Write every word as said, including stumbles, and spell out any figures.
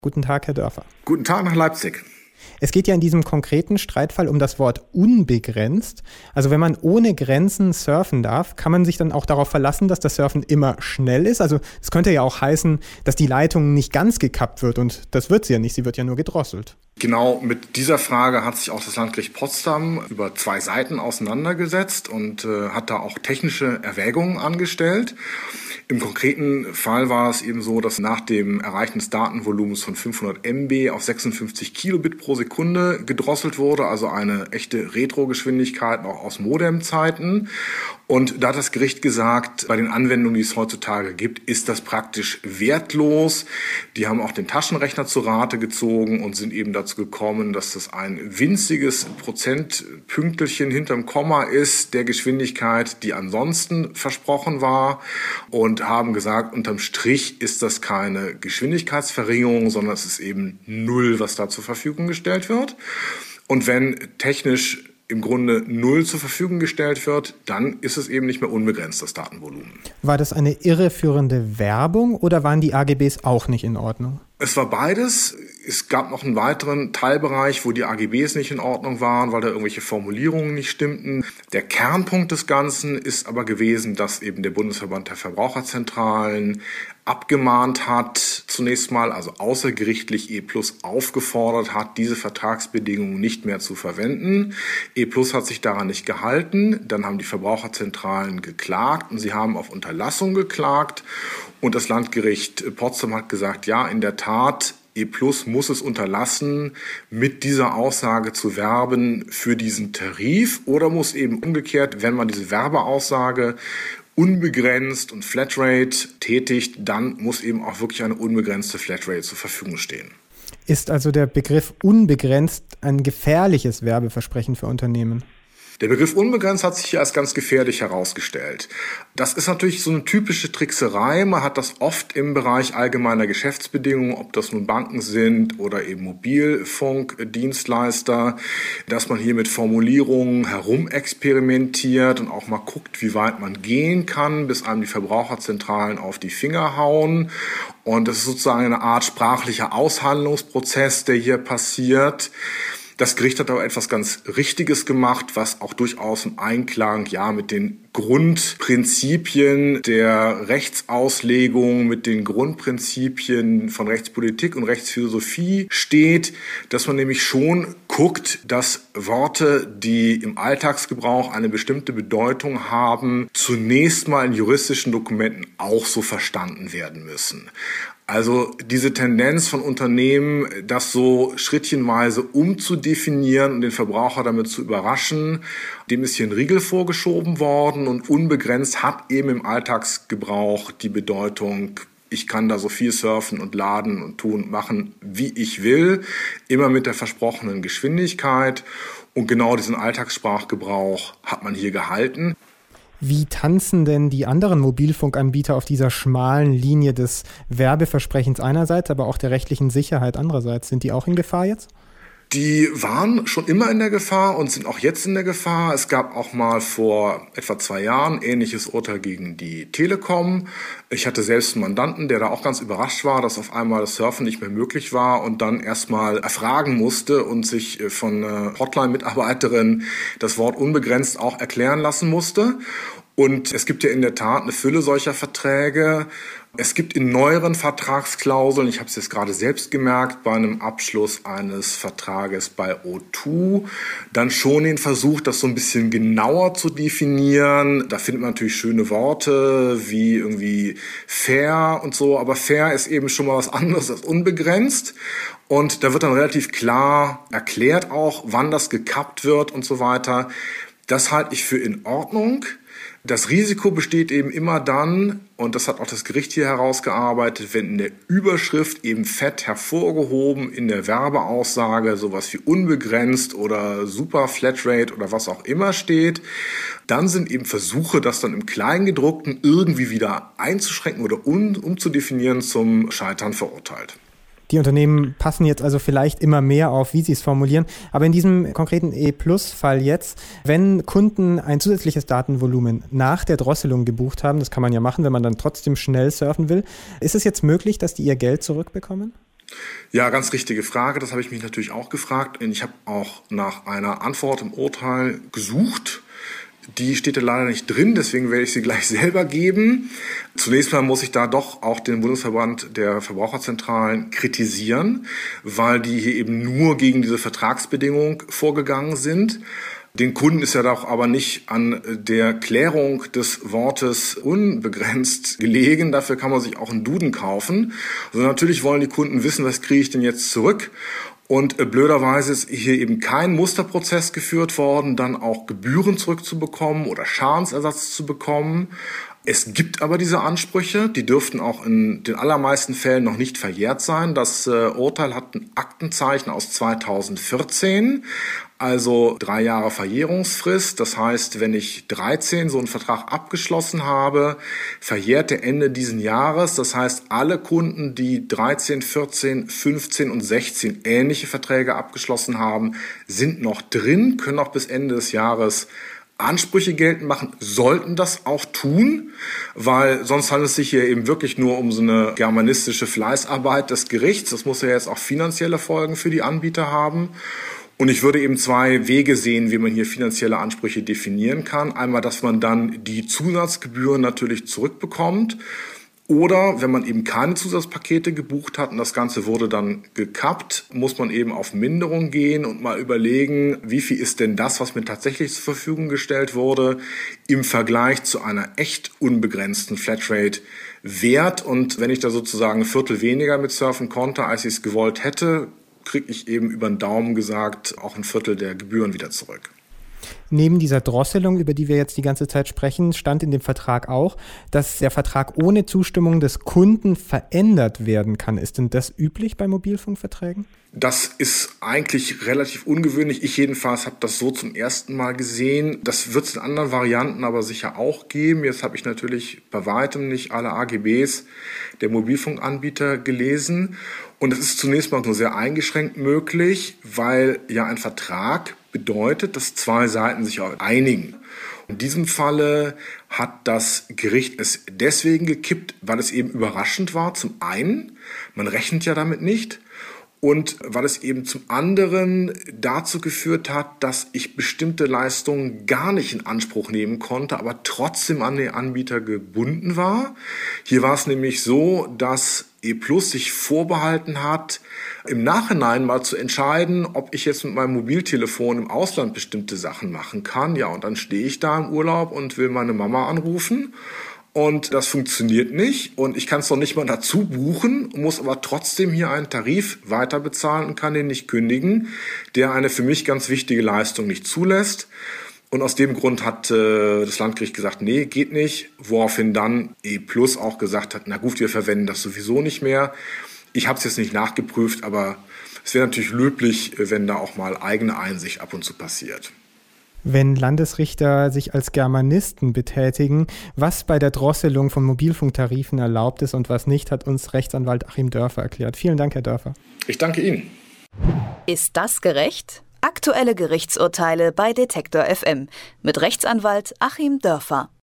Guten Tag, Herr Dörfer. Guten Tag nach Leipzig. Es geht ja in diesem konkreten Streitfall um das Wort unbegrenzt. Also wenn man ohne Grenzen surfen darf, kann man sich dann auch darauf verlassen, dass das Surfen immer schnell ist? Also es könnte ja auch heißen, dass die Leitung nicht ganz gekappt wird und das wird sie ja nicht, sie wird ja nur gedrosselt. Genau, mit dieser Frage hat sich auch das Landgericht Potsdam über zwei Seiten auseinandergesetzt und äh, hat da auch technische Erwägungen angestellt. Im konkreten Fall war es eben so, dass nach dem Erreichen des Datenvolumens von fünfhundert Megabyte auf sechsundfünfzig Kilobit pro Sekunde gedrosselt wurde, also eine echte Retro-Geschwindigkeit noch aus Modemzeiten. Und da hat das Gericht gesagt, bei den Anwendungen, die es heutzutage gibt, ist das praktisch wertlos. Die haben auch den Taschenrechner zu Rate gezogen und sind eben dazu gekommen, dass das ein winziges Prozentpünktchen hinterm Komma ist der Geschwindigkeit, die ansonsten versprochen war, und haben gesagt, unterm Strich ist das keine Geschwindigkeitsverringerung, sondern es ist eben null, was da zur Verfügung gestellt wird. Und wenn technisch im Grunde null zur Verfügung gestellt wird, dann ist es eben nicht mehr unbegrenzt, das Datenvolumen. War das eine irreführende Werbung oder waren die A G Bs auch nicht in Ordnung? Es war beides. Es gab noch einen weiteren Teilbereich, wo die A G Bs nicht in Ordnung waren, weil da irgendwelche Formulierungen nicht stimmten. Der Kernpunkt des Ganzen ist aber gewesen, dass eben der Bundesverband der Verbraucherzentralen abgemahnt hat, zunächst mal, also außergerichtlich E Plus aufgefordert hat, diese Vertragsbedingungen nicht mehr zu verwenden. E Plus hat sich daran nicht gehalten. Dann haben die Verbraucherzentralen geklagt und sie haben auf Unterlassung geklagt. Und das Landgericht Potsdam hat gesagt, ja, in der Tat, E Plus muss es unterlassen, mit dieser Aussage zu werben für diesen Tarif, oder muss eben umgekehrt, wenn man diese Werbeaussage unbegrenzt und Flatrate tätigt, dann muss eben auch wirklich eine unbegrenzte Flatrate zur Verfügung stehen. Ist also der Begriff unbegrenzt ein gefährliches Werbeversprechen für Unternehmen? Der Begriff unbegrenzt hat sich hier als ganz gefährlich herausgestellt. Das ist natürlich so eine typische Trickserei. Man hat das oft im Bereich allgemeiner Geschäftsbedingungen, ob das nun Banken sind oder eben Mobilfunkdienstleister, dass man hier mit Formulierungen herumexperimentiert und auch mal guckt, wie weit man gehen kann, bis einem die Verbraucherzentralen auf die Finger hauen. Und das ist sozusagen eine Art sprachlicher Aushandlungsprozess, der hier passiert. Das Gericht hat aber etwas ganz Richtiges gemacht, was auch durchaus im Einklang ja mit den Grundprinzipien der Rechtsauslegung, mit den Grundprinzipien von Rechtspolitik und Rechtsphilosophie steht, dass man nämlich schon guckt, dass Worte, die im Alltagsgebrauch eine bestimmte Bedeutung haben, zunächst mal in juristischen Dokumenten auch so verstanden werden müssen. Also diese Tendenz von Unternehmen, das so schrittchenweise umzudefinieren und den Verbraucher damit zu überraschen, dem ist hier ein Riegel vorgeschoben worden, und unbegrenzt hat eben im Alltagsgebrauch die Bedeutung, ich kann da so viel surfen und laden und tun und machen, wie ich will, immer mit der versprochenen Geschwindigkeit, und genau diesen Alltagssprachgebrauch hat man hier gehalten. Wie tanzen denn die anderen Mobilfunkanbieter auf dieser schmalen Linie des Werbeversprechens einerseits, aber auch der rechtlichen Sicherheit andererseits? Sind die auch in Gefahr jetzt? Die waren schon immer in der Gefahr und sind auch jetzt in der Gefahr. Es gab auch mal vor etwa zwei Jahren ähnliches Urteil gegen die Telekom. Ich hatte selbst einen Mandanten, der da auch ganz überrascht war, dass auf einmal das Surfen nicht mehr möglich war und dann erstmal erfragen musste und sich von einer Hotline-Mitarbeiterin das Wort unbegrenzt auch erklären lassen musste. Und es gibt ja in der Tat eine Fülle solcher Verträge. Es gibt in neueren Vertragsklauseln, ich habe es jetzt gerade selbst gemerkt, bei einem Abschluss eines Vertrages bei O zwei, dann schon den Versuch, das so ein bisschen genauer zu definieren. Da findet man natürlich schöne Worte wie irgendwie fair und so, aber fair ist eben schon mal was anderes als unbegrenzt. Und da wird dann relativ klar erklärt auch, wann das gekappt wird und so weiter. Das halte ich für in Ordnung. Das Risiko besteht eben immer dann, und das hat auch das Gericht hier herausgearbeitet, wenn in der Überschrift eben fett hervorgehoben in der Werbeaussage sowas wie unbegrenzt oder super Flatrate oder was auch immer steht, dann sind eben Versuche, das dann im Kleingedruckten irgendwie wieder einzuschränken oder um, umzudefinieren, zum Scheitern verurteilt. Die Unternehmen passen jetzt also vielleicht immer mehr auf, wie sie es formulieren. Aber in diesem konkreten E Plus-Fall jetzt, wenn Kunden ein zusätzliches Datenvolumen nach der Drosselung gebucht haben, das kann man ja machen, wenn man dann trotzdem schnell surfen will, ist es jetzt möglich, dass die ihr Geld zurückbekommen? Ja, ganz richtige Frage. Das habe ich mich natürlich auch gefragt. Ich habe auch nach einer Antwort im Urteil gesucht. Die steht da leider nicht drin, deswegen werde ich sie gleich selber geben. Zunächst mal muss ich da doch auch den Bundesverband der Verbraucherzentralen kritisieren, weil die hier eben nur gegen diese Vertragsbedingung vorgegangen sind. Den Kunden ist ja doch aber nicht an der Klärung des Wortes unbegrenzt gelegen. Dafür kann man sich auch einen Duden kaufen. Also natürlich wollen die Kunden wissen, was kriege ich denn jetzt zurück? Und blöderweise ist hier eben kein Musterprozess geführt worden, dann auch Gebühren zurückzubekommen oder Schadensersatz zu bekommen. Es gibt aber diese Ansprüche, die dürften auch in den allermeisten Fällen noch nicht verjährt sein. Das äh, Urteil hat ein Aktenzeichen aus zweitausendvierzehn, also drei Jahre Verjährungsfrist. Das heißt, wenn ich dreizehn so einen Vertrag abgeschlossen habe, verjährt der Ende diesen Jahres. Das heißt, alle Kunden, die dreizehn, vierzehn, fünfzehn und sechzehn ähnliche Verträge abgeschlossen haben, sind noch drin, können auch bis Ende des Jahres Ansprüche geltend machen, sollten das auch tun, weil sonst handelt es sich hier eben wirklich nur um so eine germanistische Fleißarbeit des Gerichts. Das muss ja jetzt auch finanzielle Folgen für die Anbieter haben. Und ich würde eben zwei Wege sehen, wie man hier finanzielle Ansprüche definieren kann. Einmal, dass man dann die Zusatzgebühren natürlich zurückbekommt. Oder wenn man eben keine Zusatzpakete gebucht hat und das Ganze wurde dann gekappt, muss man eben auf Minderung gehen und mal überlegen, wie viel ist denn das, was mir tatsächlich zur Verfügung gestellt wurde, im Vergleich zu einer echt unbegrenzten Flatrate wert. Und wenn ich da sozusagen ein Viertel weniger mit surfen konnte, als ich es gewollt hätte, kriege ich eben über den Daumen gesagt auch ein Viertel der Gebühren wieder zurück. Neben dieser Drosselung, über die wir jetzt die ganze Zeit sprechen, stand in dem Vertrag auch, dass der Vertrag ohne Zustimmung des Kunden verändert werden kann. Ist denn das üblich bei Mobilfunkverträgen? Das ist eigentlich relativ ungewöhnlich. Ich jedenfalls habe das so zum ersten Mal gesehen. Das wird es in anderen Varianten aber sicher auch geben. Jetzt habe ich natürlich bei weitem nicht alle A G Bs der Mobilfunkanbieter gelesen. Und es ist zunächst mal nur sehr eingeschränkt möglich, weil ja ein Vertrag bedeutet, dass zwei Seiten sich auch einigen. In diesem Falle hat das Gericht es deswegen gekippt, weil es eben überraschend war. Zum einen, man rechnet ja damit nicht. Und weil es eben zum anderen dazu geführt hat, dass ich bestimmte Leistungen gar nicht in Anspruch nehmen konnte, aber trotzdem an den Anbieter gebunden war. Hier war es nämlich so, dass E Plus sich vorbehalten hat, im Nachhinein mal zu entscheiden, ob ich jetzt mit meinem Mobiltelefon im Ausland bestimmte Sachen machen kann. Ja, und dann stehe ich da im Urlaub und will meine Mama anrufen. Und das funktioniert nicht und ich kann es noch nicht mal dazu buchen, muss aber trotzdem hier einen Tarif weiter bezahlen und kann den nicht kündigen, der eine für mich ganz wichtige Leistung nicht zulässt. Und aus dem Grund hat äh, das Landgericht gesagt, nee, geht nicht, woraufhin dann E Plus auch gesagt hat, na gut, wir verwenden das sowieso nicht mehr. Ich habe es jetzt nicht nachgeprüft, aber es wäre natürlich löblich, wenn da auch mal eigene Einsicht ab und zu passiert. Wenn Landesrichter sich als Germanisten betätigen, was bei der Drosselung von Mobilfunktarifen erlaubt ist und was nicht, hat uns Rechtsanwalt Achim Dörfer erklärt. Vielen Dank, Herr Dörfer. Ich danke Ihnen. Ist das gerecht? Aktuelle Gerichtsurteile bei Detektor F M mit Rechtsanwalt Achim Dörfer.